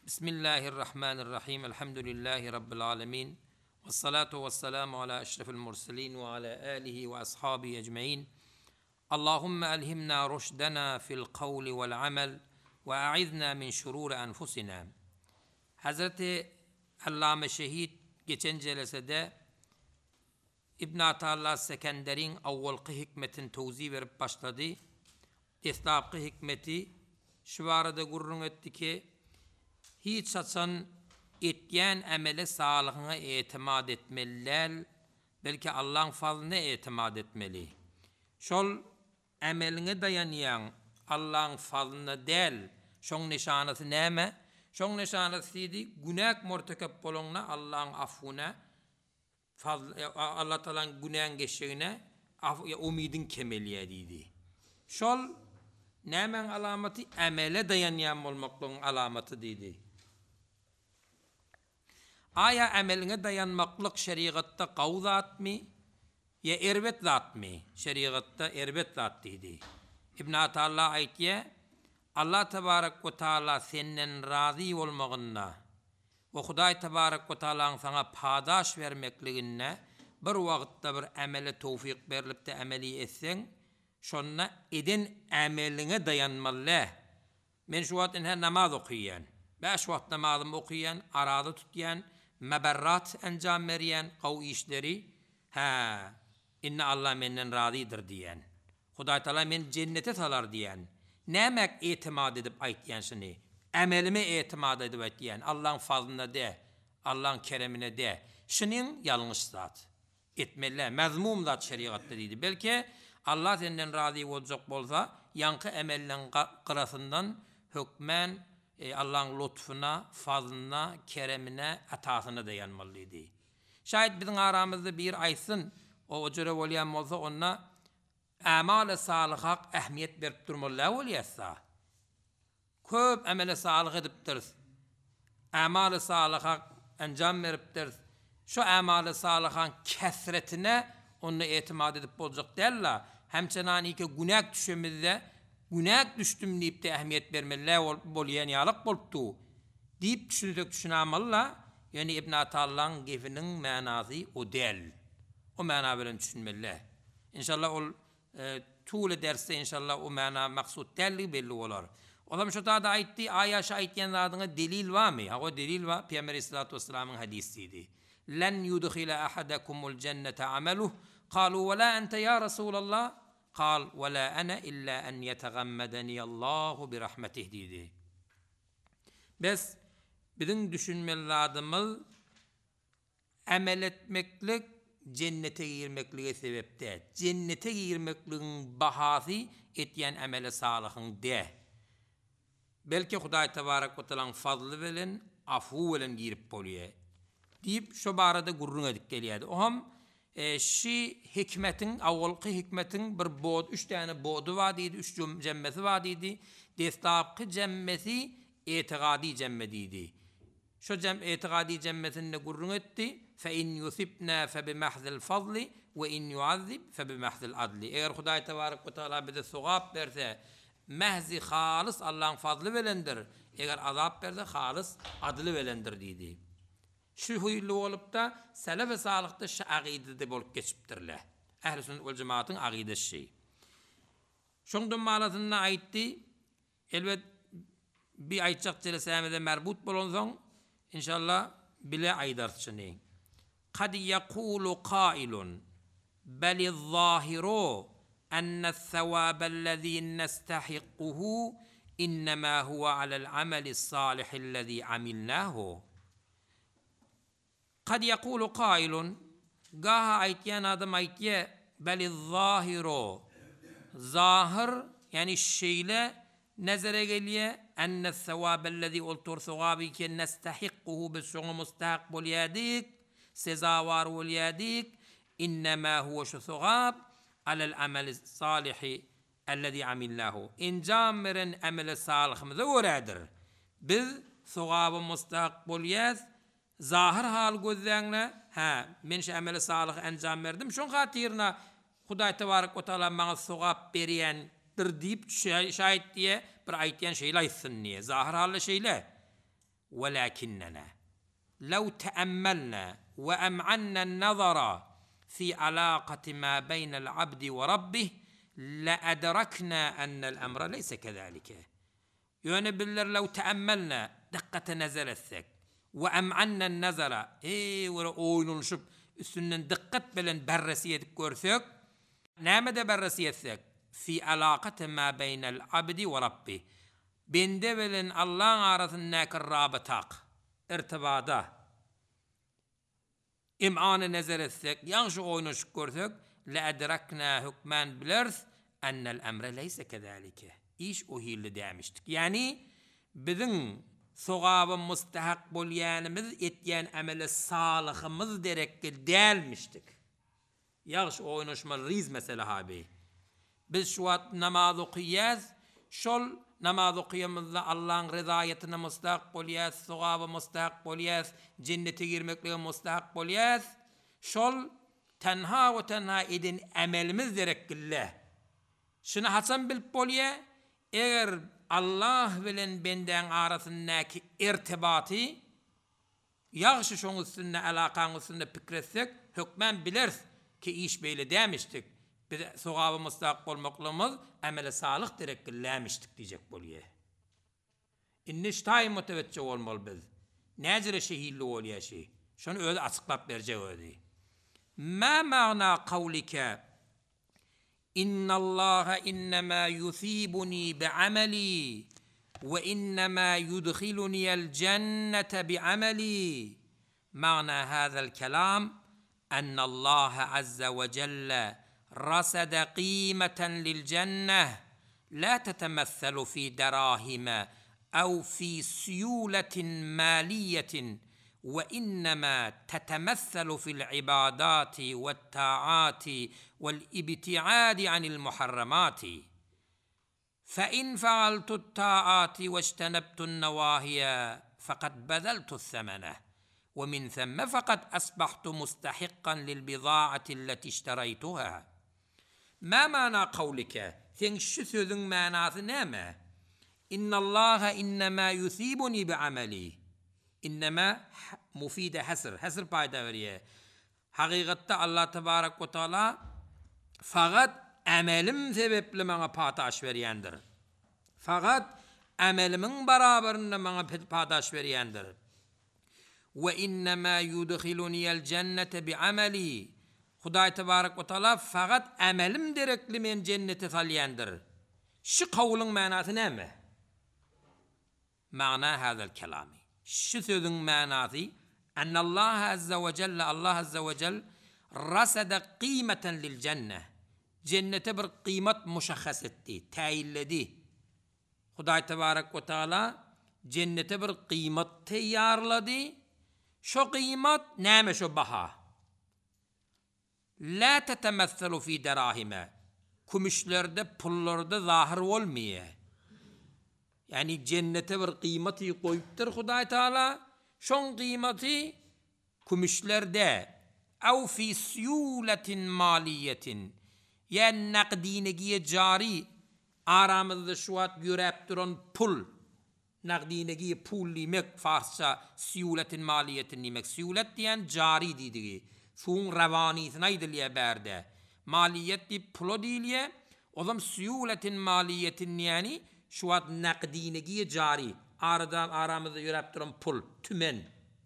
Bismillahirrahmanirrahim. Elhamdülillahi Rabbil alemin. Vessalatu vesselamu ala eşrefil murselin ve ala alihi ve ashabihi ecmaîn. Allahumme elhimna ruşdena fil kavli vel amel ve a'izna min şururi enfusina. Hazreti Allame Şehit geçen celesede İbn Ata'llah Sekender'in avvalki hikmetin tevzi verip başladı. İstabki hikmeti şu arada gurrun etti ki hiç saçan etken emele sağlığına itimat etmeliler, belki Allah'ın fazlına itimat etmeli. Şol emeline dayanıyan Allah'ın fazlına değil, şon nişanesi neyme? Şon nişanesiydi, günah mortekep bolonuna Allah'ın affuna, Allah Teala'nın günahın geçeceğine umidin kemeliyediydi. Şol nemen alameti emele dayanıyan olmaklığın alameti dedi. Aya emeline dayanmaklık şeriatta kavzat mı? Ya erbet zat mı? Şeriatta erbet zat dedi. İbn Ata'llah aytiye, Allah Tebarek ve Teala senden razı olmağına ve Huday Tebarek ve Teala'nın sana padaş vermekliğine bir vakitte bir emele tevfik verilip de emeli etsen, şonna edin emeline dayanmalı. Men şu vakitin her namaz okuyan, 5 vakit namazımı okuyan, arada tutuyan, meberrat encam veriyen kav işleri, inna Allah menden razıdır diyen, Huday Teala men cennete salar diyen, nemek itimat edip aytyan şunu, emelime itimat edip aytyan, Allah'ın fazlına de, Allah'ın keremine de, şunun yanlış zat, etmeli, mezmum zat şeriatta dedi. Belki Allah senden razı olacak bolsa, yankı emellerin kırasından hükmen Allah'ın lütfuna, fazlına, keremine, atasına dayanmalıydı. Şayet bizim aramızda bir aysın, o cüre olayan olsa ona amal-i salihak ehmiyet verip durmalı olayasa. Köp amel-i salih ediptir. Amal-i salihak encam veriptir. Şu amal-i salihakın kesretine onu itimat edip olacak derler. Hemçenani ki günah düşümüzde günah düştüm deyip de ehmiyet vermeli olayan yalık boluptu. Deyip düşünamalla yani İbn Ata'llah'ın gefinin manası o değil. O mana bilen düşünmeli. İnşallah o tuğle derste inşallah o mana maksud değerli belli olur. O zaman şu da aytti, ayaş aytyen adına delil var mı? O delil var. Peygamber Aleyhisselatü Vesselam'ın hadisiydi. Len yudkhile ahadakumul cennete ameluh. Kalu ve la ente ya Resulallah. Kal ve la ana illa en yetegammedeni Allahu bi rahmetih dedi. Biz bizim düşünmelerimiz amel etmeklik cennete girmekliğe sebepte. Cennete girmekliğin bahası etyen amele salihın de. Belki Huday Tebarek ve Teala'nın fazlı velen, afu velen girip boluyor. Deyip şu barada gurrun edip geliyordu. O ham şi hikmetin, avvalki hikmetin bir bod, 3 tane bodu vadiydi, 3 cemmesi vadiydi. Destabki cemmesi itikadi cemmediydi. Şu itikadi cemmesinde gurrun etti. فَاِنْ يُثِبْنَا فَبِمَحْذِ الْفَضْلِ وَاِنْ يُعَذِّبْ فَبِمَحْذِ الْعَدْلِ. Eğer Huday Tebarek ve Teala bize sogab verse, mehzi halis Allah'ın fazlı velendir. Eğer azap verse halis adlı velendir dedi. Şu huylu olup da selef ve salihte şu aqidede bolup geçiptirler. Ehl-i sünnet vel cemaatın aqidesi şey. Şundan malasına aitti. Elbet bir aytacak celesemede merbut bolonson inşallah bile aydarsını. Kad yaqulu qailun bel zahiru enne thawabellezî nestahiquhu innema huve alel amelis salihillezî amilnahu. Kad yaqulu qailun gaha aytyan adam aytye bel zahiru zahir yani şeyle nezere geliye enne thawabellezî oltur thawabi ki nestahiquhu bisunu mustahak bolyadik sezavar olyadik innema huve şu thawab alel ameli salihi ellezî amilnahu. İncam veren ameli salihimize uğradır. Biz thawabı mustahak bolyaz zahir hal gözlerine men şu ameli salih encam verdim. Şun hatirna Huday Tebarek ve Teala bana thawab beriyendir deyip şahit diye bir aytyan şeyle aytsın niye? Zahir halle şeyle. ولكننا لو تأملنا وأمعنا النظر في علاقة ما بين العبد وربه لأدركنا أن الأمر ليس كذلك. يعني بالله لو تأملنا دقة نزل الثك وأمعنا النظر ورأوين نشوف السنة دقة بلن برسية كورثك نامد برسية الثك في علاقة ما بين العبد وربه بين دبلن الله عرفناك الرابطاق ارتباطه إمعان نزل الثك ينشو أوين شكورثك لأدركنا حكمان بالإرث أن الأمر ليس كذلك. إيش أهي اللي دامشتك يعني بدن ثغاب مستحق بوليان مذ إتيان أمل الصالح مذ درك دال مشتك يغش أوينوش مريز مثل هابي بشوات نماذو قياس شل نماذو قيام الله رضايتنا مستحق بولياس ثغاب مستحق بولياس جنة تغير مكلي مستحق بولياس شل تنها وتنها إذن أمل مذ درك الله شنو حسن بالبوليا اگر الله bilen benden arasındaki irtibati yaxşı şoň üstünde alaqaň üstünde pikretsek hükmen bilers ki iş beýle demiştik. Biz sogaby mustaq bolmaklymyz amele salih direklemiştik diýjek bolýar. Inniş taý motivatçy bolmaly biz. Näjere şehirli bolýaşy. Şonu özi açyklap berjek özi. Ma ma'na qawlika إن الله إنما يثيبني بعملي وإنما يدخلني الجنة بعملي. معنى هذا الكلام أن الله عز وجل رصد قيمة للجنة لا تتمثل في دراهم أو في سيولة مالية وإنما تتمثل في العبادات والطاعات والابتعاد عن المحرمات. فإن فعلت الطاعات واجتنبت النواهي فقد بذلت الثمن ومن ثم فقد أصبحت مستحقا للبضاعة التي اشتريتها. ما معنى قولك ثنشثذ معنى ثنامة إن الله إنما يثيبني بعملي. إنما مفيدة حسر بايدا وريه حقيقة الله تبارك وتعالى فقط أملم سبب لما پاتاش ورياندر فقط أملمن برابرن لما پاتاش ورياندر وإنما يدخلني الجنة بعملي. خدای تبارك وتعالى فقط أملم درك لمن جنة ثالياندر. شو قولن معناته نامه معنى هذا الكلام شو سözün manası أن الله عز وجل رصد قيمة للجنة. جنة بر قيمة مشخصتي تايلدي خدای تبارك وتعالى جنة بر قيمة تيارلدي شو قيمة نام شو بها لا تتمثل في دراهم كمشلرده پullarda zahir olmaya. Yani cennete bir kıymeti koyuptur Huday Teala. Şon kıymeti kumüşlerde ev fi siyuletin maliyetin yani nakdinegiye cari aramızda şu an görüp duran pul nakdinegiye pul demek Farsça siyuletin maliyetin demek. Siyulet diyen cari dediği. Son revaniyetine diliye berde. Maliyet di pulo diliye. O zaman siyuletin maliyetin yani şu an nakdinegiye cari. Aramızda yürüp duran pul, tümen.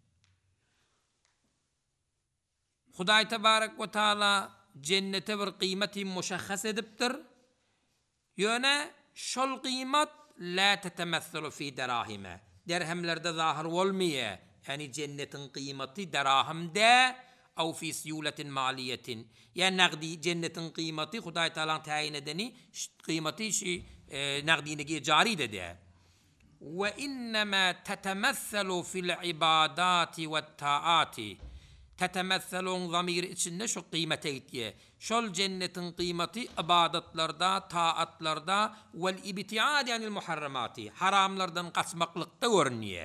Huday Tebarek ve Teala cennete bir kıymeti muşahhas ediptir. Yöne şol kıymet la tetemesselu fi derahime. Derhemlerde zahir olmuyor. Yani cennetin kıymeti derahimde ev fi siyuletin maliyetin. Yani naqdi cennetin kıymeti Huday Teala'nın tayin edeni kıymeti naqdinegiye cari dedi. Ve innema tetemesselu fil ibadati ve taati. Tetemesselun zamiri içinde şu kıymete itiye. Şol cennetin kıymeti ibadetlarda, taatlarda vel ibtiadi anil muharramati. Haramlardan kaçmaklıkta görünüyor.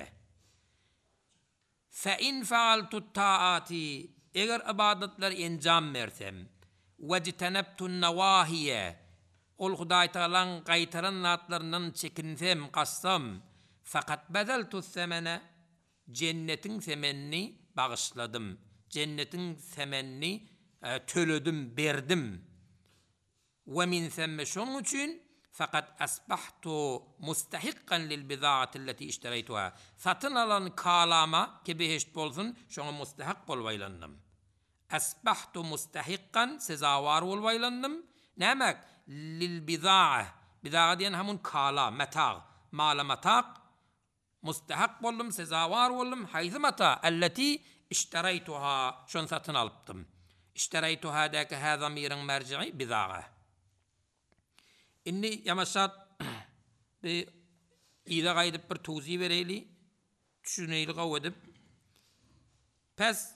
Fe in faaltu taati. Eğer ibadetler encam versem ve citenebtun nevahiye. Ol Huday Teala'nın kaytaran natlarından çekinsem, kaçsam. Fakat bedeltu semene. cennetin semenini bağışladım. Cennetin semenini töledim, berdim. Ve min themme şonun için fakat asbahtu mustahiqqan lil bidaati allati ishtaraytuha. Satın alan kalama ki beheşt bolsun, şona mustahak bolwaylandım. Asbahtu mustahiqqan sezavar bolwaylandım. Nemek? Lil bidaa. Bidaa diyen hamun kala, meta, mala mata. Mustahak boldum, sezavar boldum. Haythu mata allati ishtaraytuha. Şon satın alıptım. İshtaraytuha daki ha zamirin merci'i bidaa. İnni yamaşat bir ida gaydıp bir tuzi vereyli, düşüneyli gav edip, pes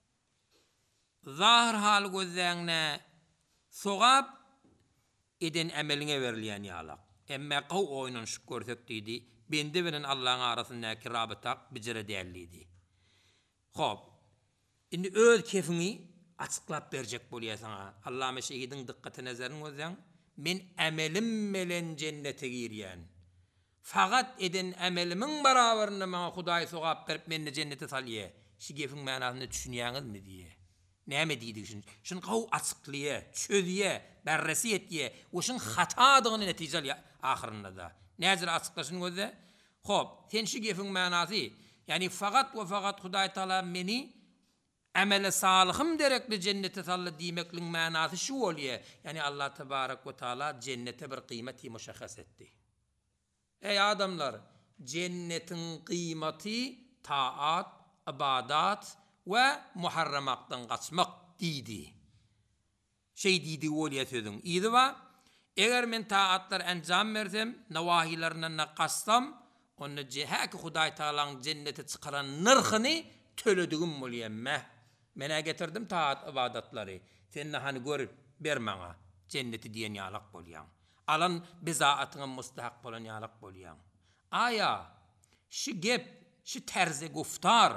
zahir hal gözlerine soğab eden emeline veriliyen yalak. Emme qav oyunun şu görsek deydi, bende veren Allah'ın arasındaki rabıtak bicire değerliydi. Hop, inni öz kefini açıklap verecek boluya sana. Allah meşehidin dikkati nezerin gözden, men emelim melen cennete giriyen. Fakat eden emelimin beraberinde bana Hudaý sogap berip meni cennete salye. Şu gefin manasını düşünýäňiz mi diye. Näme diýdi şun? Şun gaw açyklyýa, çözýe, berresi etýe, oşun hatadygyny netijeli ahyrynda da. Näzir açyklaşyň gözde? Hop, sen şu gefin manasy, yani fakat ve fakat Hudaý Taala meni amele salihim derekli cennete salla diýmekliň manasy şu bolýar. Yani Allah tebarek ve taala cennete bir kıymeti müşahhas etdi. Ey adamlar, cennetin kıymeti taat, ibadat ve muharramaktan kaçmak diýdi. Şey diýdi bolýar sözüň. Ýydy ba, eger men taatlar enjam bersem, nawahilerine kaçsam, onu cehaki Hudaý Taala'nın cennete çıkaran nırhyny töledigim bolýar. Mene getirdim taat ibadatları. Sen hani görüp bermana cenneti diyen yalak bolýan. Alan bizaatyňa mustahak bolan yalak bolýan. Aya şu gep, şu terze guftar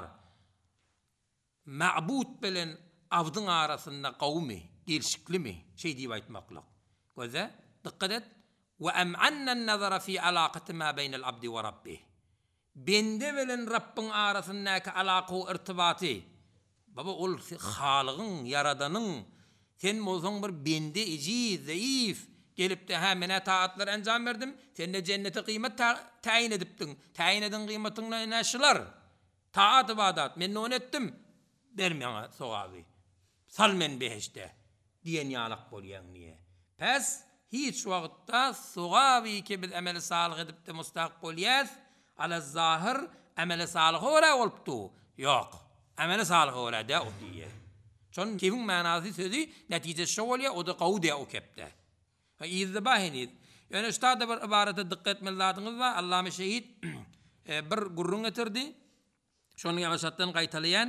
ma'bud bilen avdyň arasynda gawmy, gelşiklimi şey diýip aýtmaklyk. Göze dikkat et. Ve em'anna an-nazara fi alaqati ma beynel abdi ve rabbih. Bende bilen Rabbin arasyndaky alaqa irtibaty. Baba ol halygyň, yaradanyň, sen bolsaň bir bende iji, zayıf, gelip de ha mene taatlar enjam berdim, sen de cennete kıymet tayin edipdin. Tayin edin kıymetinle näşiler? Taat ibadat, men onu ettim. Bermeňe sogaby. Sal men beheşte diyen ýalak bolýan niye? Pes hiç wagtda sogaby ki biz amel salih edip de mustahak bolýas, ala zahir amel salih ora bolupdy. Yok. Amel salih ora da o diye. Çon kevin manasy sözü netije şu bolýar, o da gawda o kepde. Ha izbahiniz. Yani ustada bir ibarete dikkat etmeli ladyňyz we Allame şehit bir gurrun getirdi. Şonu ýaşatdan gaýtalyan.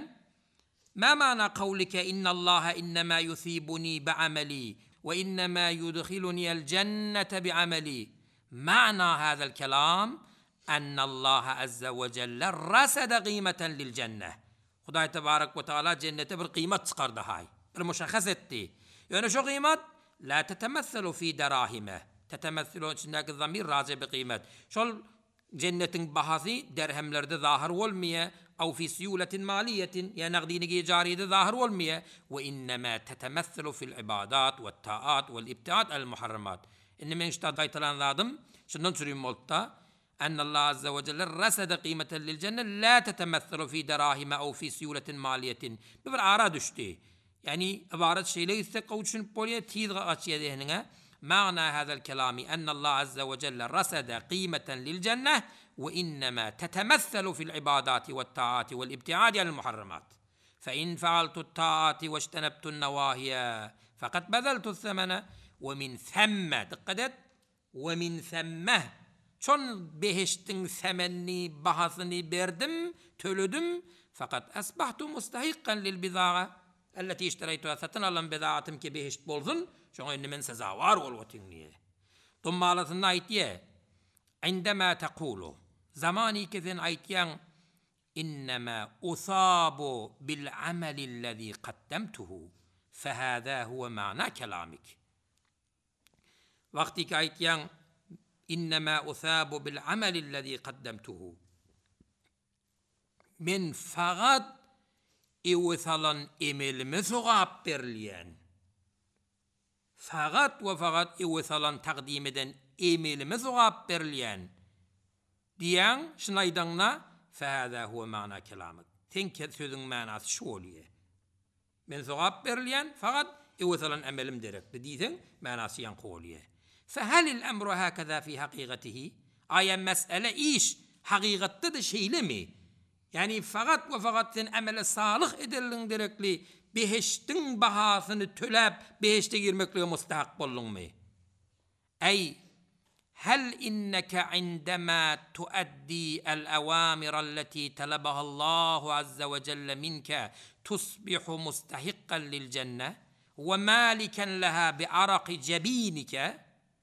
Ma mana qawlika innallaha innama yusibuni bi'amali ve innama yudkhiluni al-cennete bi'amali. Ma'na hada'l kelam ennallaha azza ve celle rasada qîmeten lil cenneh. Hudaý tebarek ve taala cennete bir kıymet çıkardı hay. Bir müşahhas etti. Yani şu kıymet la tetemesselu fi derahime. Tetemesselu içindeki zamir raci bir kıymet. Şol cennetin bahası derhemlerde zahir olmaya, au fi siyuletin maliyetin, ya naqdini cariyede zahir olmaya, ve innema tetemesselu fil ibadat ve taat ve ibtiad el muharramat. İnneme işte daytalan zadım, şundan sürüyüm olta, أن الله عز وجل رسد قيمة للجنة لا تتمثل في دراهم أو في سيولة مالية ببر عراد اشتي يعني عبارة شيء ليس قوتشن بوليا تيدغ أشياء ذهنها معنى هذا الكلام أن الله عز وجل رسد قيمة للجنة وإنما تتمثل في العبادات والطاعات والابتعاد عن المحرمات فإن فعلت الطاعات واجتنبت النواهي فقد بذلت الثمن ومن ثم دقدت ومن ثم çon beheştin semenni bahasını berdim, töledim, fakat asbahtu mustahiqqan lil bidaa allati ishtaraytuha satın alan bidaatim ki beheşt bolsun, şoňa indi men sezawar bolwatyň diye. Tummalatynda aýtdy, indema taqulu, zamani kezen aýtýan innema usabu bil amali allazi qaddamtuhu, fahada huwa ma'na kelamik. Wagti ki aýtýan إنما أثاب بالعمل الذي قدمته men fakat evesalan emelime sogap berilyen. Fakat ve fakat evesalan takdim eden emelime sogap berilyen. Diyen şunaydanna fehâzâ huve ma'na kelamık. Tenke sözün manası şu oluyor. Men sogap berilyen fakat evesalan emelim derekli diysen manası yankı oluyor. Fehalil emru hâkezâ fi hakikatihi. Aya mesele iş hakikatte de şeyle mi? Yani fakat ve fakat sen emele sağlık ederlin derekli beheştin bahasını tölep beheşte girmekle mustahak bollun mu? Ey hel inneke indema tuaddi el-awamir allati talabaha Allahu azze ve celle minke tusbihu mustahikkan lil cenne ve maliken leha bi araqi cebinike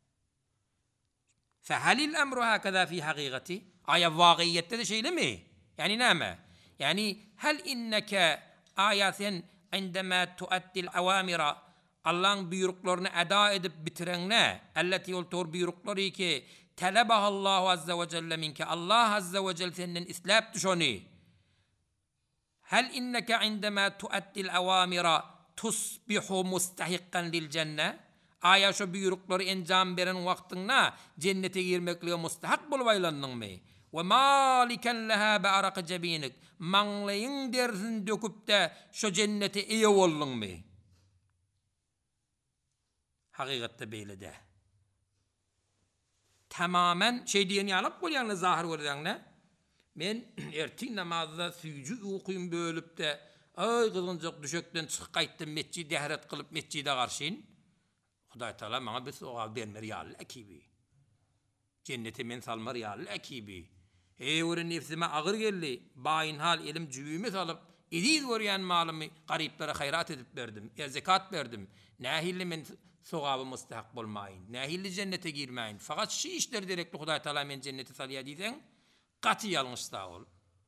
fehalil emru hakeza fi hakikati aya vakiyette de şeyle mi? Yani neme? Yani hel inneke ayaten indema tuaddil avamira Allah'ın buyruklarını eda edip bitiren ne? Elleti yoltor buyrukları ki telebahallahu azze ve celle minke Allah azze ve celle senden islap düşoni. Hel inneke indema tuaddil avamira tusbihu mustahikkan lil cenne. Aya şu buyrukları encam veren vaktinde cennete girmekliğe mustahak bulup aylandın mı? Ve maliken leha be arakı cebinik. Manlayın dersin döküp de şu cennete iyi oldun mu? Hakikatte böyle de. Tamamen şey diyen yalıp koyyanlı zahir koyyanlı. Men ertin namazda süyücü okuyun bölüp de ay kılıncak düşökten çık kayttım mescidi heret kılıp mescide karşıyın. Huday Teala bana bir soğal verme riyal ekibi. Cennete men salma riyal ekibi. Öyle nefsime ağır geldi. Bayin hal elim cüvüme salıp ediz görüyen malımı gariplara hayrat edip verdim. Zekat verdim. Nahilli men soğabı mustahak olmayın. Nahilli cennete girmeyin. Fakat şu işler direkli Huday Teala men cennete salya diysen katı yanlış da ol.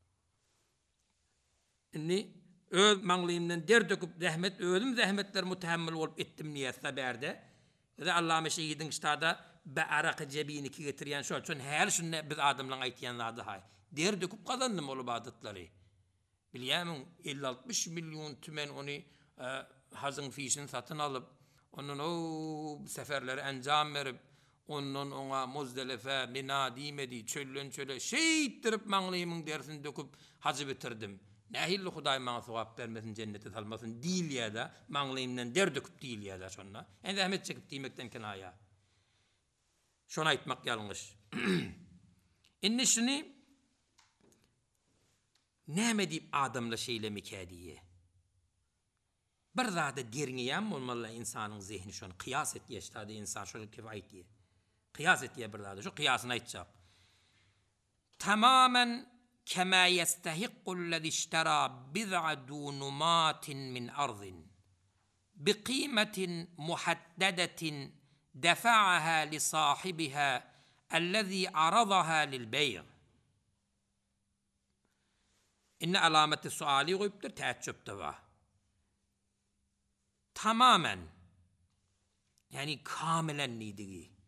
Inni öl manlıyımdan der döküp zahmet ölüm zahmetler mutehemmil olup ettim niyetse berde. Ve Allah'ım şeyhidin iştada be arakı cebini ki getiriyen şu için her şunu biz adamla aytiyanlardı hay. Der döküp kazandım olup adıtları. Biliyorum 50-60 milyon tümen onu hazın fişini satın alıp onun o seferleri encam verip onun ona Muzdelife, Mina dimedi, çöllön çöle şey ittirip manlıyımın dersini döküp hacı bitirdim. Nehilli Huday bana sevap vermesin, cennete salmasın değil ya da manlıyımdan der döküp değil ya da şonna. En zahmet çekip demekten kenaya. Şuna aytmak yanlış. İnni şunu neme deyip adamla şeyle mikadiye. Bir zade deriniyem olmalı insanın zihni şunu kıyas et yaştadı insan şöyle kifayet diye. Kıyas et diye bir zade şu kıyasını aytacak. Tamamen كما يستحق الذي اشترى بضع دونمات من أرض بقيمة محددة دفعها لصاحبها الذي عرضها للبيع. إن علامة السؤال غيبتر تعجب تبع تماما يعني كاملا نيدي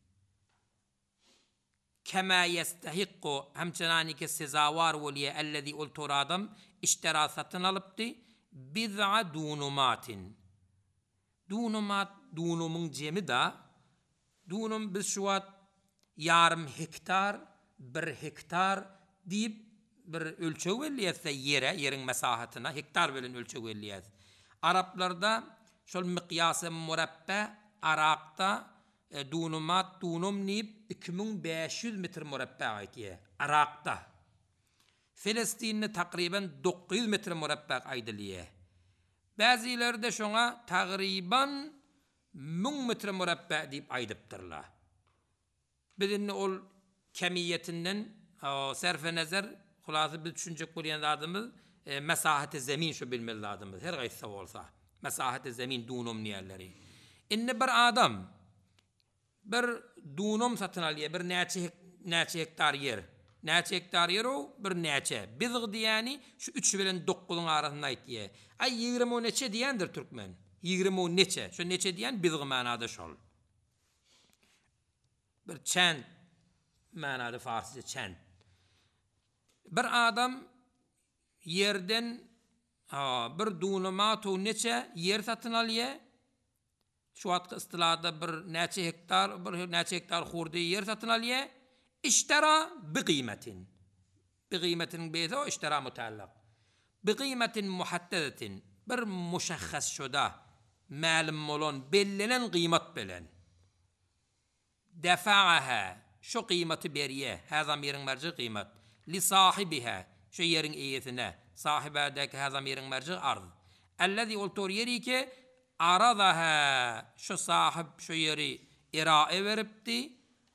كما يستحق همچنانی که سزاوار ولیه الذي قلت رادم اشترا satın alıptı bid'a dunumatin. Dunumat dunumun cemi da dunum biz şu an yarım hektar bir hektar deyip bir ölçü veriyse yerin mesahatına hektar bilen ölçü veriyse. Araplarda şol miqyası murabba Irak'ta dunumat dunum nip 2500 metre murabba aytiye Irak'ta. Filistin'de takriben 900 metre murabba aydiliye. Bazıları şuna takriben 1000 metre murabba deyip aydıptırlar. Bizin ol kemiyetinden serfe nazar hulası bir düşünecek bulayan adımız mesahati zemin şu bilmeli adımız her gayse olsa mesahati zemin dunum niyerleri. İnne bir adam bir dunum satın alıyor, bir neçe hektar yer. Neçe hektar yer o, bir neçe. Bizg diyani, şu 3 bilen 9'un arasında aytiye. Ay 20 neçe diyendir Türkmen. 20 neçe. Şu neçe diyen bizg manada şol. Bir çent manada Farsça çent. Bir adam yerden bir dunumatu neçe yer satın alye. Şu atqı istilada bir neçe hektar hurdi yer satın alye. İştera bi kıymetin. Bi kıymetin beyze o iştera mutallak. Bi kıymetin muhaddedetin. Bir muşahhas şoda ma'lum olan bellenen kıymet belen. Defa'aha şu kıymeti beriye. Haza mirin merci kıymet. Li sahibiha şu yerin iyetine. Sahibadaki haza mirin merci arz. Ellezi oltor yeri ki aradaha şu sahib şu yeri irae veripti.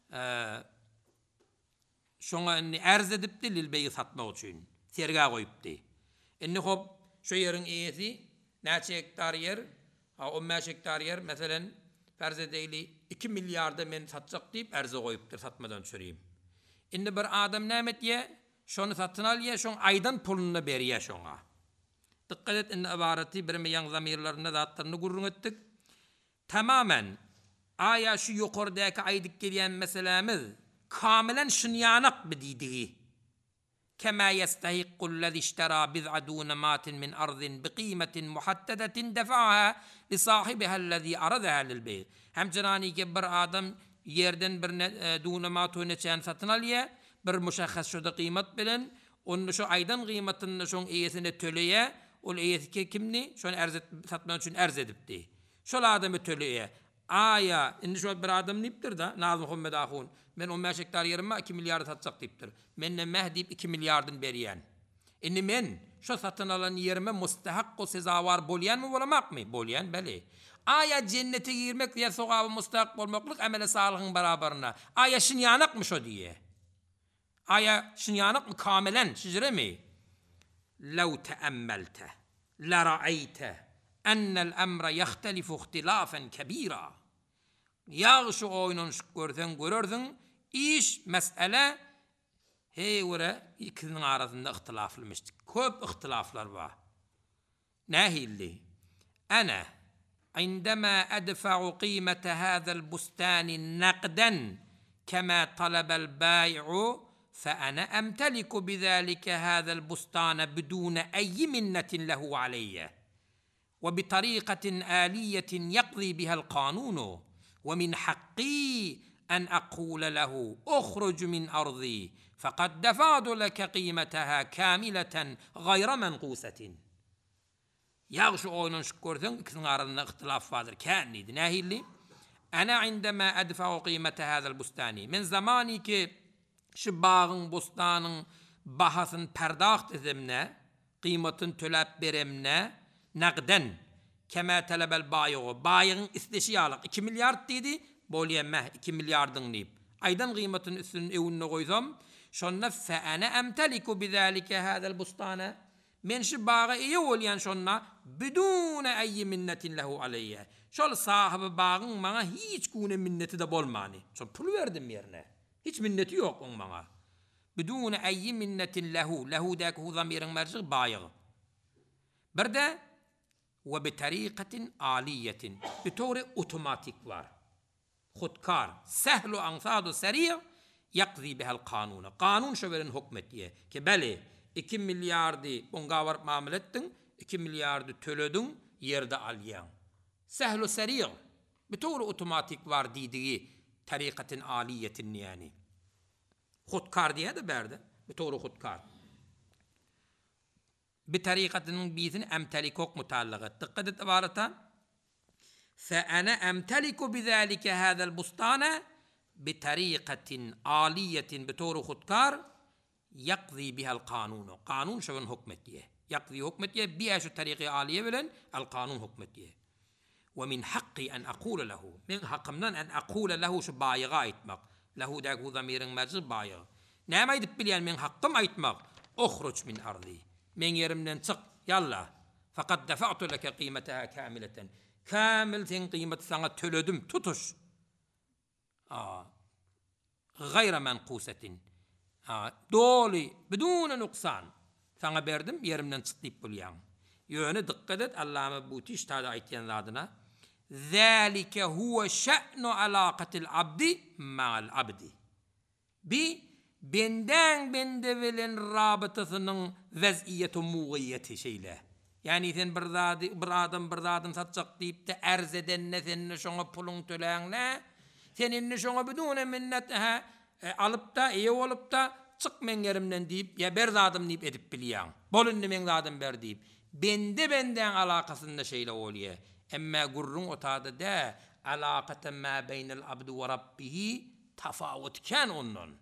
Şoňa inni arz edipdi lil beýi satmak üçin. Serga goýupdy. Inni hop şu yerin iyesi näçe hektar yer? 15 hektar yer meselen farz edeyli 2 milyarda men satjak diýip arza goýupdyr satmadan çöreyim. Inni bir adam nämet ye? Şonu satyn alýa, şoň aýdan pulunu berýär şoňa. Dikkat et inni ibarati bir meýan zamirlerinde zatlaryny gurrun etdik. Tamamen aya şu ýokardaky aýdyk gelýän meselemiz kamilen şınyanak bididiği. Kema yestahiqqu allazî iştera biz'a dunamatin min ardin biqîmetin muhaddedetin defa'aha li sahibiha allazî aradaha lil bey'. Hem canani ki bir adam yerden bir dunamatu neçen satın alýa, bir muşahhas şoda kıymet bilen, onu şu aydan kıymetini şoň iyesine töleýe, ol iyesi kimni? Şonu arz satmak üçin arz edipdi. Şol adamy töleýe. Aya, indi şu bir adam nipdir da, Nazım Muhammed ahun. Men 15 hektar yerime 2 milyar satsak diptir. Menne mehdip 2 milyardın berýän. Indi men şu satın alan yerime mustahak sezawar bolýan mı bolamak mı? Bolýan, beli. Aya cennete girmek diye sogabı mustahak bolmaklyk amele salygyň barabarına. Aya şınyanak mı şo diye? Aya şınyanak mı kamilen şijre mi? Law teammelte la ra'ayte ennel emre yahtelifu ihtilafen kebira. Yağışı oyunun görsen görürdün, iş mesele heyvere ikisinin arasında ihtilaflımıştı. Köp ihtilaflar var. Nahilli. Ana عندما أدفع قيمة هذا البستان نقدا كما طلب البائع فأنا أمتلك بذلك هذا البستان بدون أي منة له علي وبطريقة آلية يقضي بها القانون ومن حقي أن أقول له أخرج من أرضي فقد دفعت لك قيمتها كاملة غير منقوسة. Yağşı oyunun şükürdün, ikisinin arasında ihtilaf vardır. Kendiydi. Nehilli? Ana indama adfa'u qîmete hâzel bustani. Men zamani ki şu bağın, bostanın bahasını perdagt edemne, kıymetin tölep beremne, naqden, kema talabel bayiğu. Bayiğin isteşi alık. 2 milyard dedi, boliyemmeh 2 milyardın deyip. Aydan kıymetin üstünün evununa koysam, şonna fe ana emteliku bizalike hâzel bustana. Men şu bağa iyi olyan şonna bidune ayyi minnetin lehu aleyye. Şol sahibi bağın bana hiç gune minneti de bolmani. Şol pul verdim yerine. Hiç minneti yok onun bana. Bidune ayyi minnetin lehu. Lehu daki hu zamirin mercik bağı. Bir de ve bi tarikatin aliyetin. Bir tori otomatik var. Khudkar. Sehlu ansadu seri' yakzi bihal kanuna. Kanun şöverin hükmetiye. Ki beli 2 milyardı onga varıp mamul ettin, 2 milyardı tölödün, yerde alyan. Sehlu seri' bir doğru otomatik var dediği tarikatin aliyetin yani. Khudkar diye de berdi. Bir doğru khudkar. Bir tarikatının bizini emtelikok mutallaqat. Dikkat et ibarata. فَأَنَا أَمْتَلِكُ بِذَٰلِكَ هَذَا الْبُسْطَانَ بِطَرِيقَةٍ عَالِيَّةٍ بِطَوْرِ خُدْكَارٍ يَقْضِي بِهَا الْقَانُونُ. Kanun şöven hükmetiye. Yakzi hükmetiye biha şu tariqi aliye bilen al-kanun hükmetiye. وَمِنْ حَقِّي أَنْ أَقُولَ لَهُ. Min hakkımdan en akule lehu şu bayiga aytmak. Lehu dâk hu zamirin mercik bayiga. Näme edip bilyen min hakkım aytmak? Ohruç min ardi. Men yerimden çık. Yallah. Fakat defa'tu leke kıymeteha kamileten. Kamil sen kıymeti sana tölödüm. Tutuş. Gayra menkusetin. Doli. Bidune nuksan. Sana berdim yerimden çık deyip bilyen. Yönü dikkat et. Allah'ıma bu tiştada aytiyen adına. ذَٰلِكَ هُوَ شَأْنُ عَلَاقَةِ الْعَبْدِ مَعَ الْعَبْدِ. benden bende bilen rabıtasının vaziyeti muğiyeti şeyle. Yani sen bir adam satacak deyip de erz edenne seninle şoňa pulun töläňle seninle şoňa bidune minnet alıp da iyi olup da çık mengerimden deyip ya ber zadım deyip edip bilýän. Bolunny men zadım ber deyip benden alakasında şeyle bolýar. Emma gurrun otada da alaqata ma beynel abdi ve rabbihi tafawut kan onun.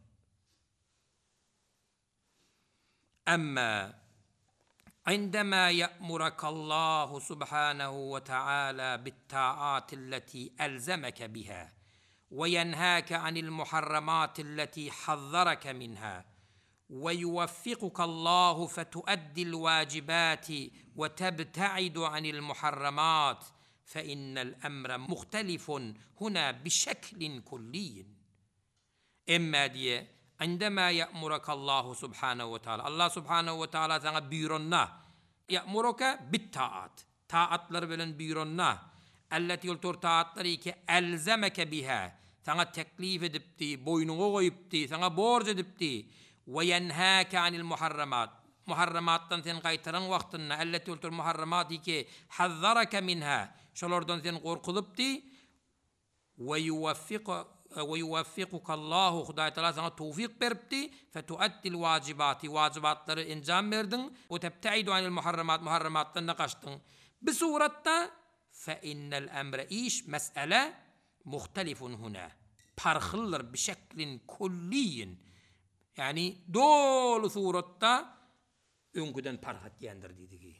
Emma عندما يأمرك الله سبحانه وتعالى بالطاعات التي ألزمك بها وينهاك عن المحرمات التي حذرك منها ويوفقك الله فتؤدي الواجبات وتبتعد عن المحرمات فإن الأمر مختلف هنا بشكل كلي. إما دي عندما يأمرك الله سبحانه وتعالى الله سبحانه وتعالى sana buyurunna يأمرك بالطاعات taatlar bilen buyurunna allati yoltur taatları ki elzemeke biha sana teklif edipti boynuna koyupti sana borç edipti ve yenhâke anil muharramat muharramattan sen qaytaran wagtynda allati yoltur muharramat ki hazzaraka minha şolardan sen korkulupti ve yuwaffiquka Allahu Hudaý Taala sana tawfik beripdi fetuaddil wajibatları enjam berdin ve tebtaidu anil muharramattan qaçdın bi suratda fe innel emre iş mesele muhtelifun huna farklılar bi şeklin kulliyin yani dolu suratda öňküden farhat diýendir diýdi.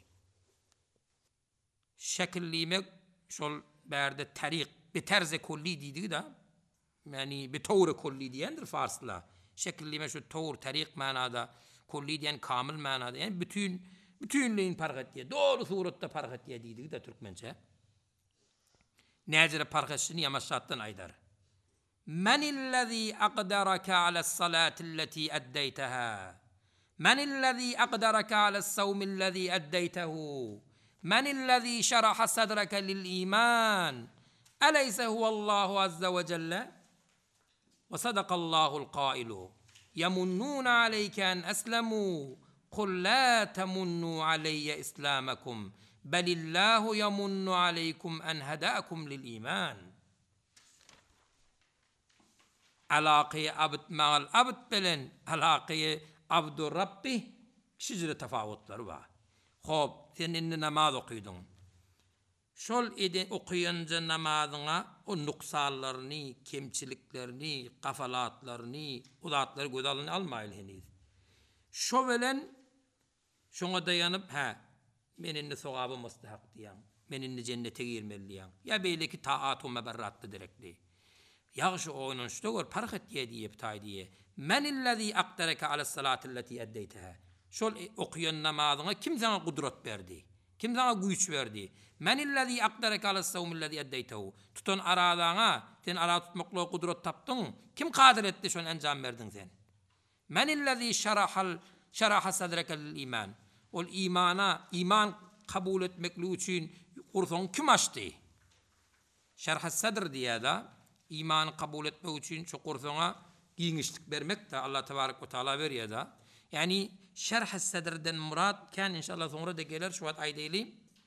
Şekillimek şol berde tariq bi terze kulli diýdi da yani bir tawr kulli diýendir farsla. Şekillime şu tawr tariq manada kulli diýen kamil manada yani bütünliğin farkat diye doğru suratda farkat diye diýdi de türkmence. Näzire farkasyny yamaşatdan aýdar. Menillezî aqdaraka alas-salâtilleti eddeytaha. Menillezî aqdaraka alas-savmillezî eddeytehu. Menillezî şeraha sadraka lil-îmân. Eleyse huvallahu azze ve celle وصدق الله القائل يمنون عليك أن أسلموا قل لا تمنوا علي إسلامكم بل الله يمن عليكم أن هداكم للإيمان. علاقة عبد مع العبد بلن علاقة عبد ربه شجرة تفاوتlar var. Xo'p, sen indi namaz okuyudun. Şol eden okuyunca namazyna o nuksallarını, kemçiliklerini, kafalatlarını, uzatları gözalyny almaýly heniz. Şo bilen şoňa daýanyp men indi sowaba mustahak diýen, men indi jennete girmeliýän. Ya beýleki taat we meberratly direkli. Ýagşy oýnanşda gör parhat diýip taýdy. Menillezî aqtaraka alas-salâtilleti eddeytaha. Şol okuyan namazyna kim sana gudrat berdi? Kim sana güýç berdi? Menillezî aqdaraka alas-savmillezî eddeytehu. Tutan aradana, sen ara tutmakla gudrat tapdyň. Kim qadir etdi şonu enjam berdin sen? Menillezî şeraha sadraka lil-îman. Ol iman kabul etmekli üçin gursoň kim açdy? Şerh sadr diýada iman kabul etmek üçin şu gursoňa giňişlik bermek de Allah tebarek we taala berýär da. Yani şerh sadrden murad kan inşallah soňra da geler şu wagt aýdaýly.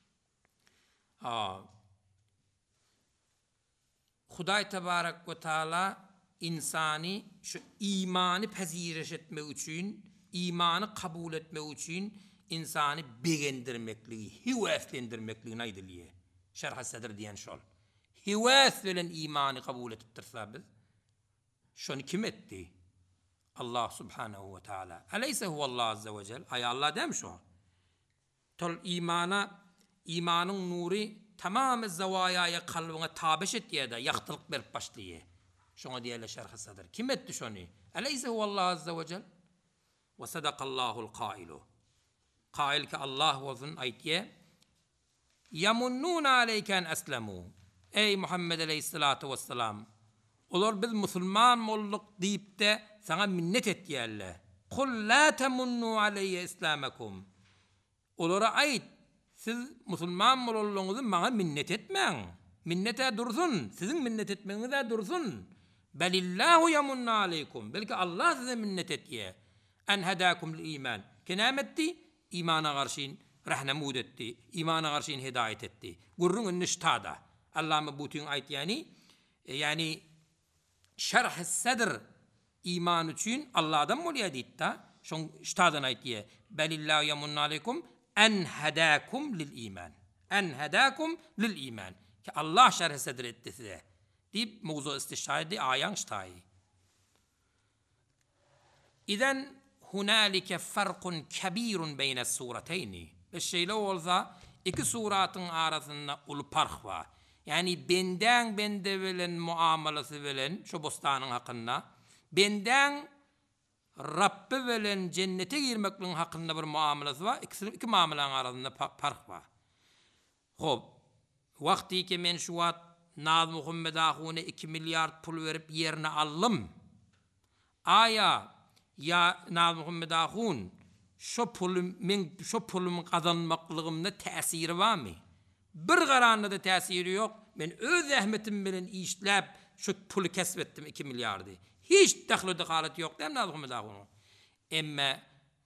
Hudaý tebarek we taala insani şu imanı peziriş etmek üçin, imanı kabul etmek üçin insani begendirmekliği, hivaslendirmekliğini aýdylýar. Şerh sadr diýen şol. Hivas bilen imanı kabul etip dursa biz şonu kim etdi? Allah subhanahu wa ta'ala. Eleyse huvallahu azze ve celle. Ay Allah demiş o. Tol imanın nuri tamam zavayaya kalbına tabiş etdiye de yaktılık berip başlıyor. Şuna diyeyle şerh sadr. Kim etti şonu? Eleyse huvallahu azze ve celle. Ve sadakallahul qailu. Qail ki Allah vazın aytiye. Yamunnuna aleyken eslemu. Ey Muhammed aleyhissalatu vesselam. Olar biz musulman molluk deyip de sana minnet etdiýärler. Kul la tamunnu aleyye islamakum. Olara ayt, siz musulman bollugyňyzy maňa minnet etmeň. Minnete dursun, sizin minnet etmeňize dursun. Belillahu yamunna aleykum. Belki Allah size minnet etiye. En hedakum lil iman. Kenametti imana karşın rahnemud etti. İmana karşın hidayet etti. Gurrun niştada. Allah'ın bütün ayet yani şerh-i sedr iman için Allah'dan muliye ditta. Şun ştadan ayet diye. Belillahu yamunna aleykum en hedakum lil iman. En hedakum lil iman. Ki Allah şerh-i sedr etti size. Deyip mevzu istişhadi ayan ştayi. İzen hunalike farkun kebirun beyne sureteyni. Beşeyle olsa iki suratın arasında ulu fark var. Yani benden bende bilen muamelesi bilen şu bostanın hakkında, benden Rabbi bilen cennete girmekliğin hakkında bir muamelesi var. İki muamelenin arasında fark var. Hop, vakti ki men şu vat Naz Muhammed Ahun'a 2 milyar pul verip yerine aldım. Aya ya Naz Muhammed Ahun şu pulumun kazanmaklığımda tesiri var mı? Bir qaranında da tesiri yok. Men öz zahmetim bilen işlep şu pulu kesbettim 2 milyardı. Hiç dahlu dekalet yok dem Naz Muhammed Ahun. Emme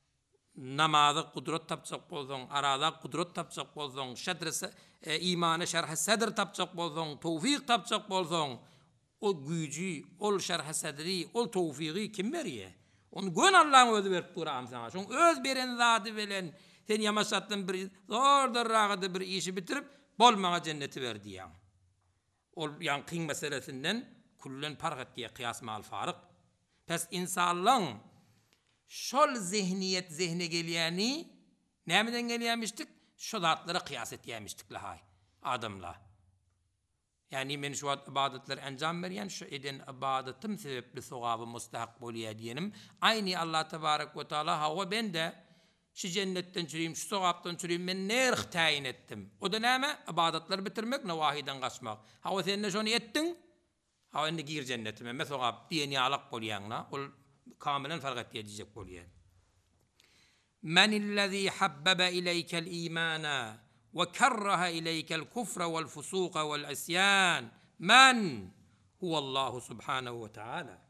namazı kudret tapacak bolson, arada kudret tapacak bolson, şadresi imanı şerh-i sedr tapacak bolson, tevfik tapacak bolson, o gücü, o şerh-i sedri, o tevfiki kim veriyor? Onu gön Allah'ın özü verip duram sana. Şun öz beren zatı bilen sen yamaşattın bir zordur rağıdı bir işi bitirip bolmağa cenneti verdi ya. O yan kıyın meselesinden kullen fark ettiği kıyas mal farık. Pes insanlığın şol zihniyet zihne geliyeni nemeden geliyemiştik? Şu zatlara kıyas etyemiştik lahay adamla. Yani men şu ibadetler encam veriyen şu eden ibadetim sebepli sevabı mustahak boluya diyenim. Aynı Allah tebarek ve teala hava ben de şu cennetten çürüyüm, şu sevaptan çürüyüm men nerh tayin ettim. O da neme? İbadetler bitirmek, nevahiden kaçmak. Hava sen ne şunu ettin? Hava enne gir cennetime. Me sevap diyeni alak boluyanla. Ol kamilen fark et diyecek boluya. Menillezî habbebe ileykel imana ve kerraha ileykel kufra vel fusuqa vel isyan. Men huvallahu subhanahu ve teala.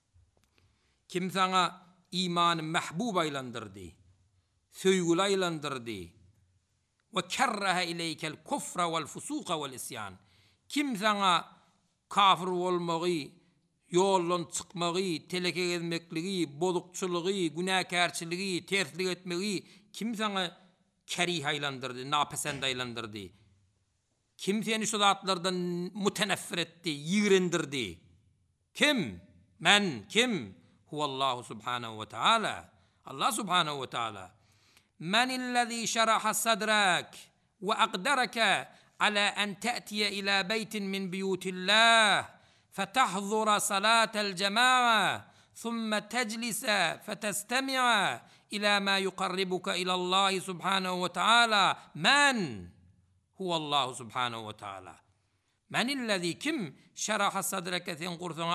Kim sana imanı mahbub aylandırdı, söygül aylandırdı ve kerraha ileykel kufra vel fusuqa vel isyan. Kim sana kafir olmağı, yoldan çıkmağı, teleke gezmekliği, bozukçuluğu, günahkarçılığı, terslik etmeyi kim sana kerih aylandırdı, napesend aylandırdı? Kim seni şu zatlardan muteneffir etti, yiğrendirdi? Kim? Men, kim? Huvallahu subhanahu ve teala. Allah subhanahu ve teala. Men illezî şeraha sadrak ve akdereke ala en te'tiye ila beytin min biyutillah فتحضر صلاة الجماعة ثم تجلس فتستمع إلى ما يقربك إلى الله سبحانه وتعالى من هو الله سبحانه وتعالى من الذي كم شرح صدرك ثنقرثون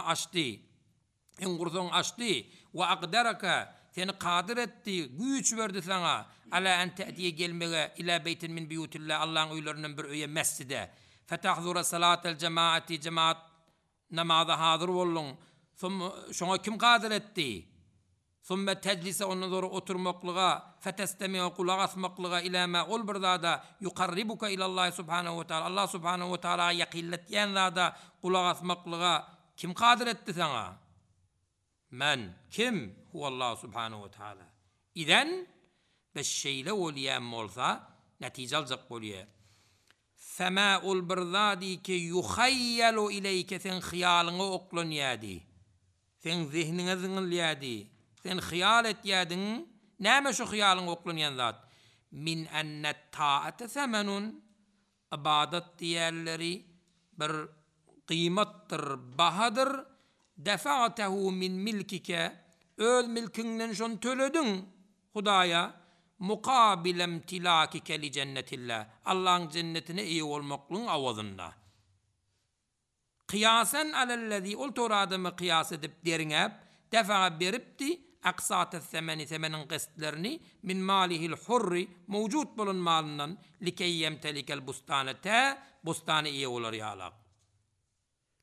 أشتي وأقدرك ثن قادرتي güç verdi sana على أن تأتي gelmeye إلى بيت من بيوت الله Allah'ın uylarının bir üye mescide فتحضر صلاة الجماعة cemaat namaza hazır olun. Şuna kim kadir etti? Sonra teclise ondan sonra oturmaklığa, fetestemiye kulak asmaklığa ilâme ol bir zada yukarribuka ilallah subhanahu ve teala. Allah subhanahu ve teala yakilletyen zada kulak asmaklığa kim kadir etti sana? Men, kim? Huvallah subhanahu ve teala. İden beşşeyle oliyem olsa netice alacak oluyor. فما البرذادي كي يخيل إليك ثن خيالنا أقلن يادي ثن ذهننا ذن يادي ثن خيالت يادن نعم شو خيالنا أقلن ينذات من أن الطاعة ثمن أبادت يالري بر قيمة بهدر دفعته من ملكك öl milkinden şon töledin Hudaya mukabil emtilakike li cennetillah Allah'ın cennetine iyi olmaklığın avazında. Kıyasen alellezî ol toradımı kıyas edip derinep defa beripti aksat-ı semenin kıstlerini min malihil hurri mevcut bulun malından likey yemtelikel bustanete bustane iyi olur yalak.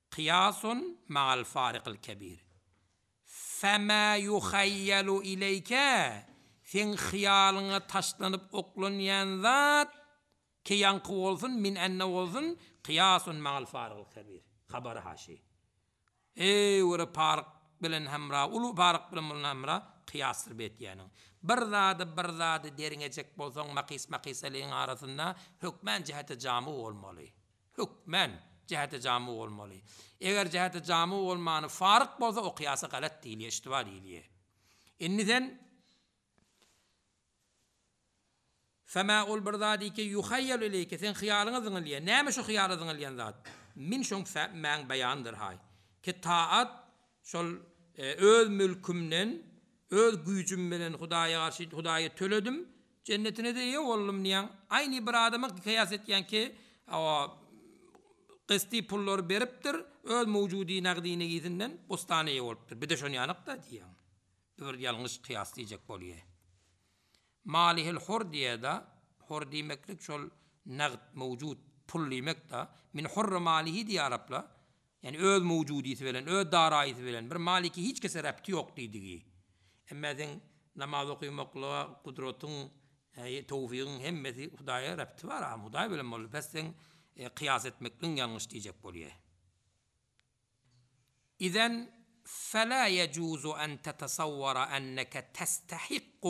kıyasun ma'al farikil kebir. Fema yuhayyelu ileyke sen hıyalına taşlanıp oklanyan zat ki yankı olsun min enne olsun kıyasun ma'al farikil kebir. Haber haşi. Ora fark bilen hamra, ulu fark bilen hamra kıyastır bet yani. Bir zadı derinecek bolsan makis-makiseliğin arasında hükmen cihete camı olmalı. Hükmen cihete camı olmalı. Eğer cihete camı olmanı fark bolsa o kıyası galat değil, iştiva değil. İnniden fema ol bir ki yuhayyel ileyke sen hıyalını zıngılıyor. Neymiş o hıyalı zıngılıyor zat? Min şun men beyandır hay. Ki taat şol öz mülkümden öz gücüm bilen Hudaya karşı Hudaya töledim. Cennetine de iyi oldum diyen. Aynı bir adama kıyas etken ki o kısti pulları beriptir. Öz mevcudi naqdine gizinden bostaneye oluptur. Bir de şunu yanık da diyen. Bir yanlış kıyas diyecek boluyor. Malihil hur diye da hur demeklik şol naqd mevcud pul demek da min hurr malihi diye Arapla. Yani öz mevcudiyeti bilen, öz darayeti bilen bir maliki hiç kese repti yok dediği. Emmeden namaz okuymakla kudretun, tevfiqin hemmeti Hudaya repti var ama Hudaya bilen bolu. Bes sen kıyas etmekle yanlış diyecek boluyor. İzen فَلَا يَجُوزُ أَنْ تَتَصَوَّرَ أَنَّكَ تَسْتَحِقُّ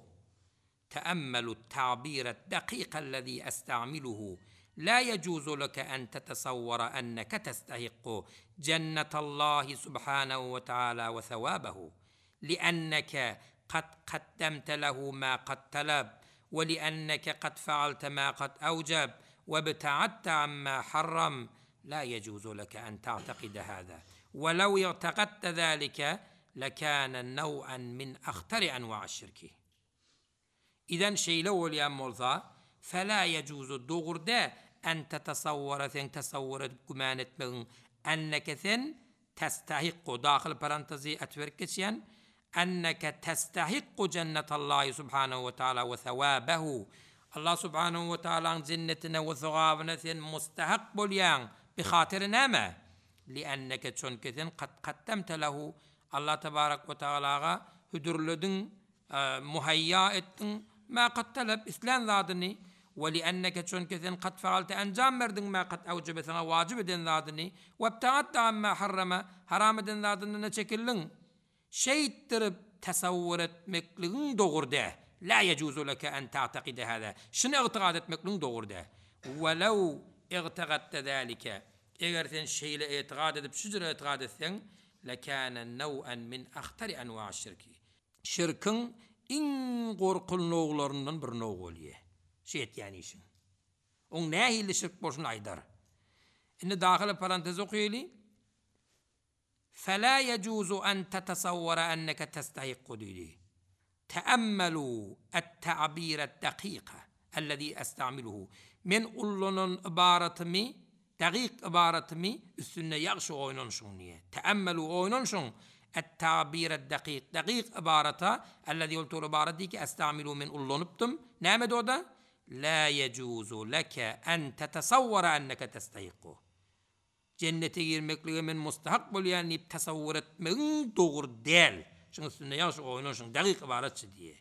تأمل التعبير الدقيق الذي أستعمله لا يجوز لك أن تتصور أنك تستحق جنة الله سبحانه وتعالى وثوابه لأنك قد قدمت له ما قد طلب ولأنك قد فعلت ما قد أوجب وابتعدت عما حرم لا يجوز لك أن تعتقد هذا ولو اعتقدت ذلك لكان نوعا من أخطر أنواع الشرك. İden şeyle olayan olsa فَلَا يَجُوزُ doğurda en tetasavvara sen tasavvur edip güman etmeğin enneke sen testahikku dahil parantezi etverk geçen enneke testahikku cennetallahi subhanahu ve ta'ala ve sevabehu Allah subhanahu ve ta'ala'nın cennetine ve sevabına sen mustahak bolyan bi hatırına mı? Li'enneke çünkü sen kaddemte lehu Allah tebarek ve ta'ala'ga hüdürledin muhayya ettin ma qad talab islan zadını ve li'enneke çünkü sen qad faalte encam verdin ma qad evcebe sana vacib eden zadını ve ibtaatta amma harrama haram eden zadını ne çekildin şeyittirip tasavvur etmekliğin doğurda la yecuzu leke en ta'takide hâzâ şunu i'tikad etmekliğin doğurda velev i'tikadte zâlike eğer sen şeyle i'tikad edip şucura i'tikad etsen lekâne nev'en min ahtari envâ şirki şirkin in korkulnoğlarından bir noğ oluyor. Şeyt yani işin. On nehilli şirk boşun aydar. İnne dahil parantez okuyeli. فَلَا يَجُوزُ أَنْ تَتَصَوَّرَ أَنَّكَ تَسْتَحِقُّ دِيدِ تَأَمَّلُوا التَّعْبِيرَ الدَّقِيقَ الَّذِي أَسْتَعْمِلُهُ من ulunun ibaretimi dakik ibaretimi üstüne yakşı oynanşun diye. Teemmelu oynanşun التعبير الدقيق دقيق عبارة الذي قلت عبارتي كأستعمل من أولونبتم نعم دودا لا يجوز لك أن تتصور أنك تستحقه جنة يرمكلي من مستحق يعني تصورت من دور ديل شنو سنياش أو دقيق عبارة دي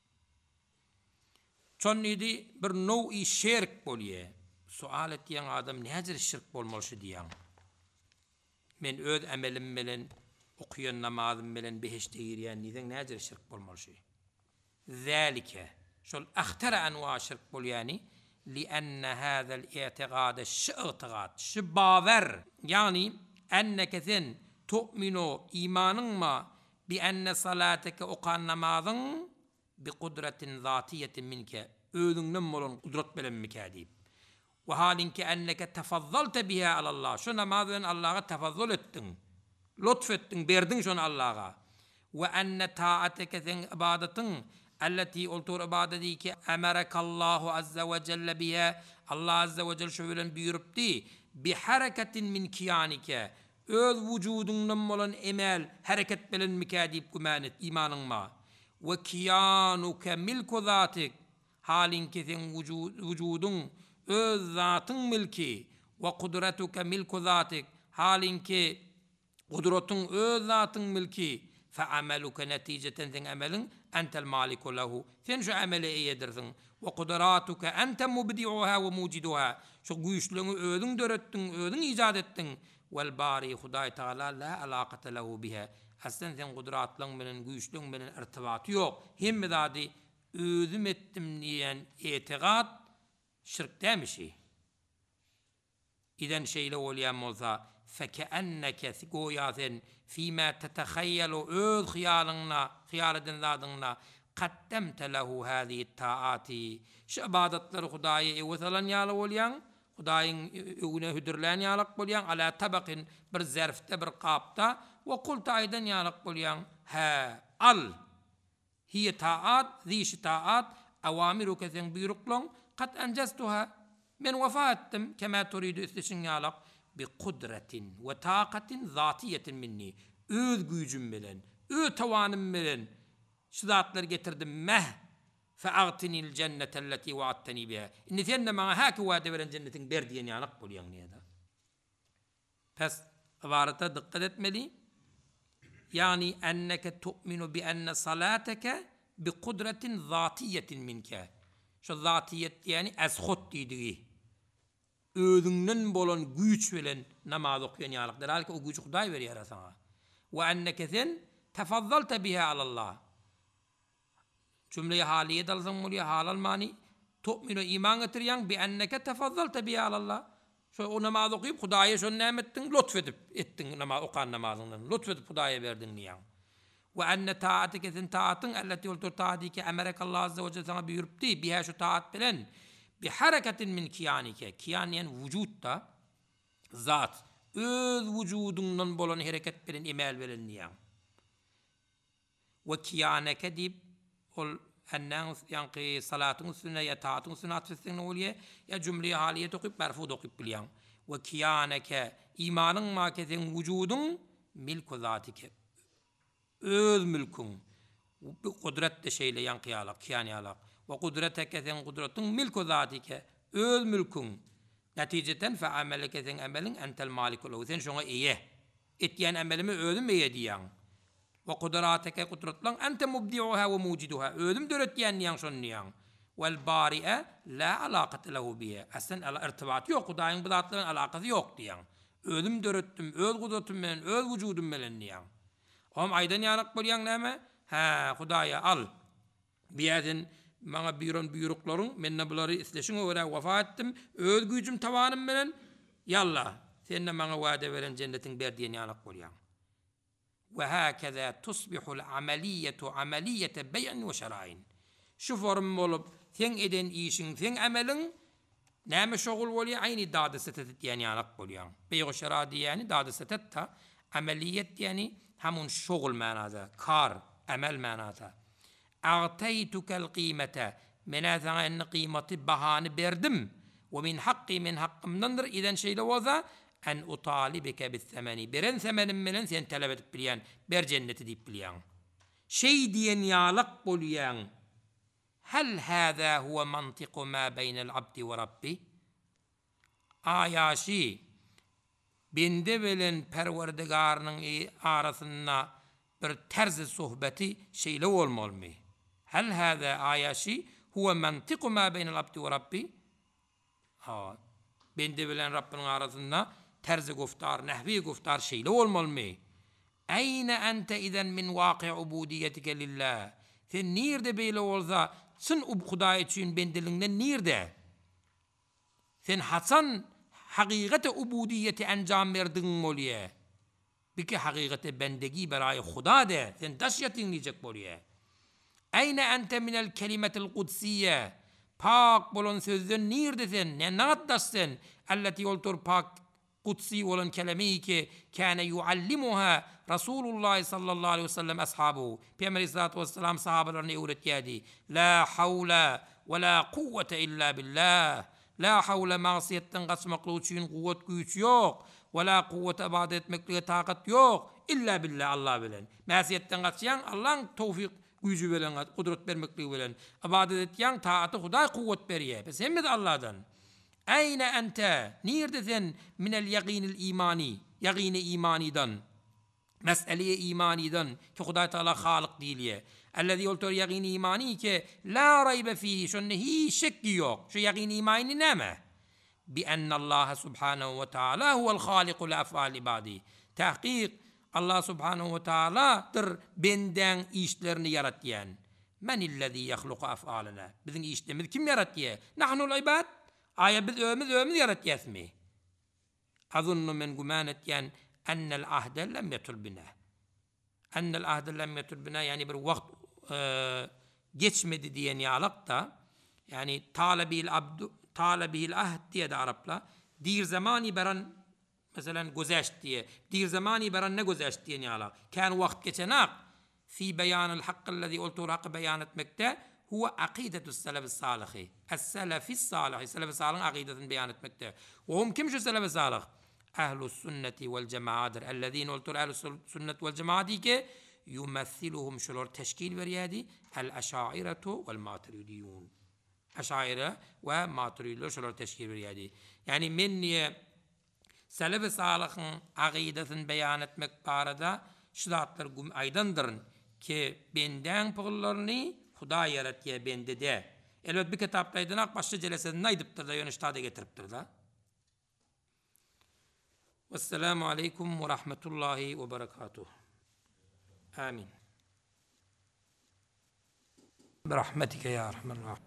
چون يدي بر نوع شرك بوليه سؤالت ين آدم نهجر الشرك بولمالش ديان من öd emelim bilen okuyan namazım bilen beheşte giriyen neden nedir şirk olmalı şey? Zalike şol ahtara enva şirk bol yani lianne hâzel i'tiqâde ş'i'tiqâd şibaver yani enneke sen tu'minu imanın ma bi enne salateke okan namazın bi kudretin zatiyetin minke öğünden bolun kudret bilen mikadib ve halinke enneke tefazzalte biha alallah şu namazın Allah'a tefazzul ettin lütfettin, berdin şunu Allah'a. Ve enne taateke sen ibadetin elleti oltur ibadeti ki emerekallahu azze ve celle biha Allah azze ve celle şöyle buyurupti bi hareketin min kiyanike öz vücudundan olan emel hareket bilen mikadip kumanet imanın ma ve kiyanuke milku zatik halin ki sen vücudun öz zatın milki ve kudretuke milku zatik halinki kudretun öz zatın milki فَعَمَلُكَ نَتِيجَةً sen amelin entel maliku lehu. Sen şu ameli eyedirsin. Ve kudratuka ente mubdi'uha ve muciduha. Şu güçlüğünü ödün dörettün, ödün icad ettin. Vel bari Huday Teala la alaqata lehu biha. Aslen sen kudratlan bilen, güçlüğün bilen irtibatı yok. Hem dadi özüm ettim diyen itiqad şirk demişi. İden şeyle olayan olsa fekeenneke goya sen fîmâ tetehayyelu öz hıyal edin zadınla kaddemte lehu hâzihi ta'ati. Şu ibadetleri Huday'a evetalan yâlı olayan, Huday'ın öğüne hüdürlen yâlık olayan, ala tabakin bir zerfte bir kapta ve kulta aydan yâlık olayan, al. Hiye ta'at, zîşi ta'at, avamiruke sen buyruklun, kat encestuha. Men vefa ettim, kema turidu isteşin yâlık, bi kudretin ve taqatin zatiyetin minni. Öz gücüm bilen, öz tavanım bilen, şu zatları getirdim meh. Fe'agtinil cennetelleti va'atteni biha. İnni sen bana haki vaade veren cennetin berdiyen yanak bul yan niyada. Pes ibarata dikkat etmeli. Yani enneke tu'minu bi enne salateke bi kudretin zatiyetin minke. Şu zatiyet yani ezhut dediği. Özünden bolan güç bilen namaz okuyan yalıktır. Halbuki o gücü Huday veriyor sana. Ve enneke sen tefazzalta biha alallah. Cümleyi haliye dalsan muliye halal mani. Tu'minu iman getiriyan bi enneke tefazzalta biha alallah. Şu o namaz okuyup Huday'a şu nimettin lütfedip ettin namaz okan namazından. Lütfedip Huday'a verdin niyan. Ve enne taatike sen taatın elleti ultur taatike emerekallah azze ve celle sana buyurupti. Biha şu taat bilen bi hareketin min kiyanike. Kiyan yani vücutta zat. Öz vücudundan bolan hareket bilen emel bilen niyan. Ve kiyaneke deyip ol annen yankı salatın üstüne ya taatın üstüne atfetsin oluye ya cümleyi haliyet okuyup merfud okuyup biliyan. Ve kiyaneke imanın maketin vücudun milku zatike. Öz mülkün. Bu kudret de şeyle yankıyalak, kiyaniyalak. Ve kudreteke sen kudretun milku zatike. Öz mülkün. Neticeten fe ameleke sen emelin entel malikulu. Sen şuna iye. Etyen emelimi özüm iye diyan. Ve kudrateke kudretlan ente mubdi'uha ve muciduha. Özüm döretyen niyan şun niyan. Vel bari'e la alaqat lehu biye. Aslen irtibat yok. Hudayın bu zatların alakası yok diyan. Özüm dörettim, öz kudretim bilen, öz vücudum bilen niyan. Om aydan yanak bolyan näme? Hudaya al. Biýäden maňa buyuran buyruklarың, men bulary isleşiňe görä wafa etdim. Öz gücüm tawanym bilen yalla sen maňa wada beren cennetin berdiýän yanak bolyan. Ve hakaza tusbihul amaliyetu amaliyete beyn ve şer'in. Şu form bolup sen eden işin, sen amelin näme şogul bolýar? Aýny dady setet diýen yanak bolyan. Beýo şer'a diýeni dady setet ta amaliyet diýeni hamun şogul manada, kar, amel manada. A'taytukel qîmete. Mena sana en kıymeti bahane berdim. Ve min haqqi min haqqımdandır. İden şeyle olsa en utalibeke bis semeni. Beren semenim bilen sen talep edip bilyan. Ber cenneti deyip bilyan. Şey diyen yalak bolyan. Hel hâzâ huve mantiqu mâ beynel abdi ve rabbi. Ayaşi. Bende bilen perverdigarının arasında bir terzi sohbeti şeyle olmalı mı? Hel hâzâ ayaşi huve mantiqu mâ beynel abdi ve rabbi. Bende bilen Rabbinin arasında terzi guftar, nehvi guftar şeyle olmalı mı? Eyne ente izen min vâki ubudiyetike lillah. Sen nirde beyle olsa, sen Huday için bendiliğinden nirde? Sen Hasan hakikate ubudiyeti encam verdin moliye. Biki hakikate bendegi berayı Huda de, sen daşyatin diyecek moliye. Eyne ente minel kelimetil kudsiyye. Pak bolon sözden nirde sen, ne naat sen? Alleti yoltur pak kutsi olan kelimeyi ki kâne yuallimuha Resulullah sallallahu aleyhi ve sellem ashabuhu. Peygamber aleyhissalatu vesselam sahabelerine öğretiydi. La havle ve la kuvvete illa billah. La havle masiyetten kaçmaklığı için kuvvet güç yok. Ve la kuvvete ibadet etmekliğe takat yok. İlla billah Allah bilen. Masiyetten kaçayan Allah'ın tevfik gücü bilen, kudret vermekliği bilen. İbadet etiyen taatı Huday kuvvet veriyor. Pes hem de Allah'dan. Eyne ente, nirde sen minel yakinil imani. yaqini imaniden, mes'eleye imaniden ki Hudaý Taala halyk diýilýär. Ellezî oltor yaqini imani ki la raybe fihi, şonda hiç şekki yok. Şu yaqini imani näme? Bi ennallaha subhanahu ve taala huvel haliku li af'al ibadi. Tahqiq Allah subhanahu ve taala'dır benden işlerini yaratýan. Men illezî yahluqu af'alana. Bizim işlerimiz kim yaratýar? Nahnul ibad. Aya biz ömüz yaratýasmy? Azunnu men guman etýän ennel ahde lem yetul bina. Ennel ahde lem yetul bina yani bir wagt geçmedi diyen ýalyk da yani talabihil ahd diye de Arapla dir zamani beran mesela gözeşt diye dir zamani beran ne gözeşt diyen ýalyk kan wagt geçenak fi beyanil hakkıllezî ultul hakkı beyan etmekte huwa akidetus selef salih es-selefis salih selef salih'in akidetini beyan etmekte ve hum kim şu selef salih ehlus sünneti vel cemaat'dir ellezîne ultul ehlus sünnet vel cemaati ki yumathiluhum şular teşkil veriyadi el-eşairetu vel maturidiyun. Eşaire ve maturidiler şular teşkil veriyadi. Yani men niye selef-i salih'in akidetini beyan etmek barada şu zatlar aydandırın ki benden pıgıllarını Huda yaratýar bende de. Elbet bir kitaptaýdan başga jeleseden aýdypdyr da ýöneşde getiripdir da. Vesselamu aleykum ve rahmetullahi ve berekatuh. Amin. Birahmetike ya Rahman Rahim.